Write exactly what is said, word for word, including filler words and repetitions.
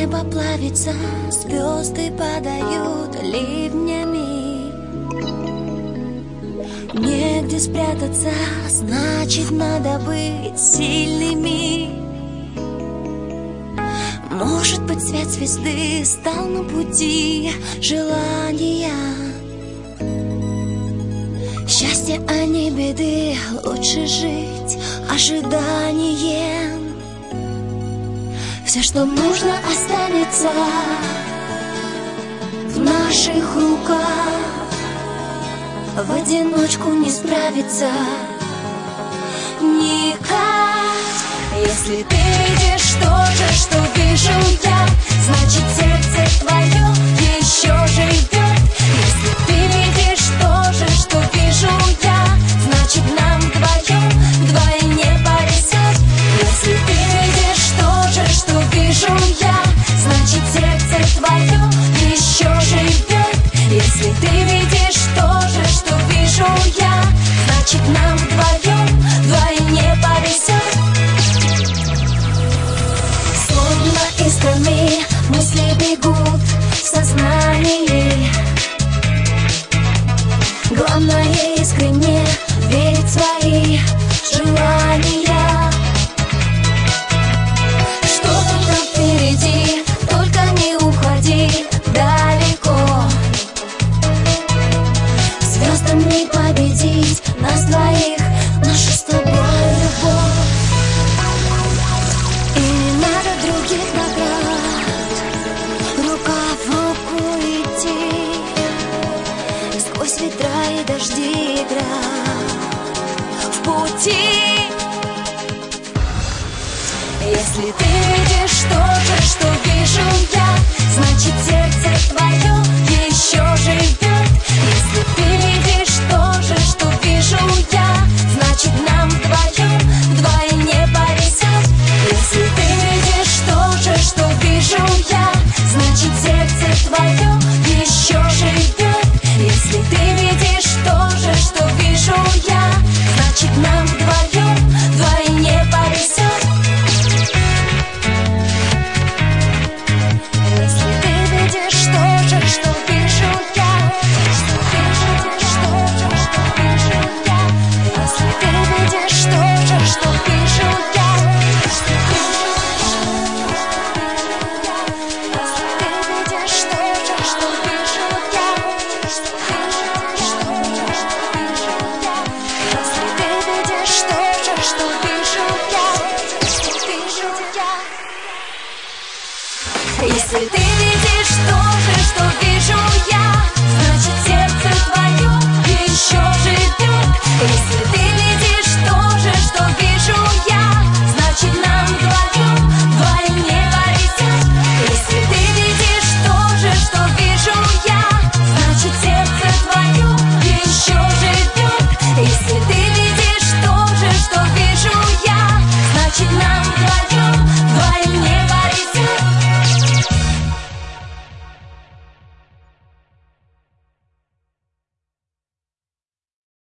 Небо плавится, звезды падают ливнями. Негде спрятаться, значит, надо быть сильными. Может быть, свет звезды стал на пути желания. Счастье, а не беды, лучше жить ожиданием. Все, что нужно, останется в наших руках. В одиночку не справиться никак. Если ты видишь то же, что вижу я, значит, сердце твое еще живет. Если ты видишь то же, что вижу я, значит, нам вдвоем вдвойне повезет. Если ты видишь то же, что вижу я, значит, сердце твое еще живет. Если ты видишь то же, что вижу я, значит, нам вдвоем вдвойне повезет. Словно искрами мысли бегут в сознании. Главное искренне верить в свои желания. Что-то там впереди, только не уходи далеко. Звездам не победить нас двоих, наша с тобой любовь. И не надо других наград, рука в руку идти сквозь ветра и дожди играть в пути. Если ты видишь то же, что вижу я, значит, сердце твое еще живет. Если ты видишь то же, что вижу я, значит, нам вдвоем вдвойне повезет. Если ты видишь то же, что вижу я, значит, сердце твое еще живет. Если ты видишь то же, что вижу я, значит, нам вдвоем вдвойне повезет. Если ты видишь то же, что вижу я, если ты видишь то же, что вижу я, если ты видишь то же, что вижу я, если ты видишь то же, что вижу я, если ты видишь то же, что вижу я, если ты видишь то же, что вижу я,